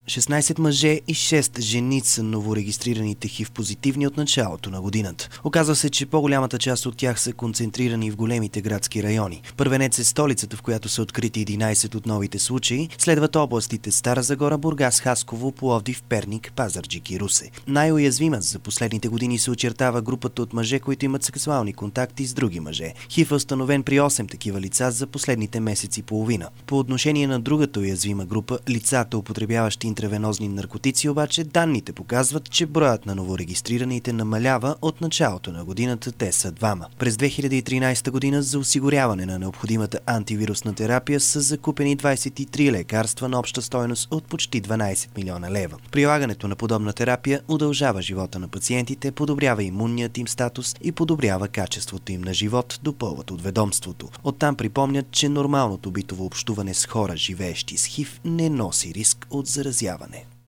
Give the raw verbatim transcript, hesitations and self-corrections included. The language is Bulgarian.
шестнайсет мъже и шест жени са новорегистрираните хив позитивни от началото на годината. Оказва се, че по-голямата част от тях са концентрирани в големите градски райони. Първенец е столицата, в която са открити единайсет от новите случаи. Следват областите Стара Загора, Бургас, Хасково, Пловдив, Перник, Пазарджик и Русе. Най-уязвима за последните години се очертава групата от мъже, които имат сексуални контакти с други мъже. хив е установен при осем такива лица за последните месеци и половина. По отношение на другата уязвима група, лицата, употребяващи интравенозни наркотици, обаче данните показват, че броят на новорегистрираните намалява от началото на годината. Те са двама. През две хиляди и тринайсета година за осигуряване на необходимата антивирусна терапия са закупени двайсет и три лекарства на обща стойност от почти дванайсет милиона лева. Прилагането на подобна терапия удължава живота на пациентите, подобрява имунният им статус и подобрява качеството им на живот, допълват от ведомството. Оттам припомнят, че нормалното битово общуване с хора, живеещи с хив, не носи риск от заразяване.